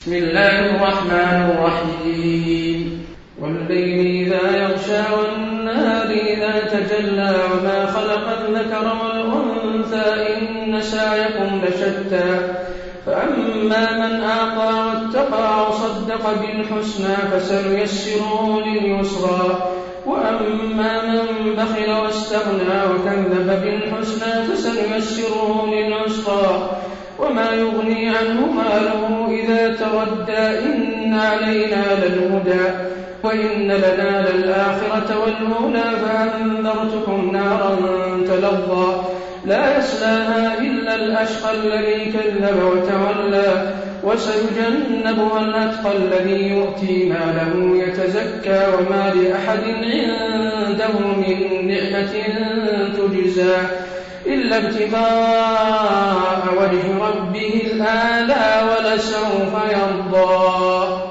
بسم الله الرحمن الرحيم والليل إذا يغشى والنهار إذا تجلى وما خلق الذكر والأنثى إن سعيكم لشتى فأما من أعطى واتقى وصدق بالحسنى فسنيسره لليسرى وأما من بخل واستغنى وكذب بالحسنى فسنيسره للعسرى وما يغني عنه ماله إذا تردى إن علينا للهدى وإن لنا للآخرة والأولى فأنذرتكم نارا تلظى لا يصلاها إلا الأشقى الذي كذب وتولى وسيجنبها الأتقى الذي يؤتي ماله يتزكى وما لأحد عنده من نعمة تجزى إلا ابتغاء وجه ربه الأعلى ولسوف يرضى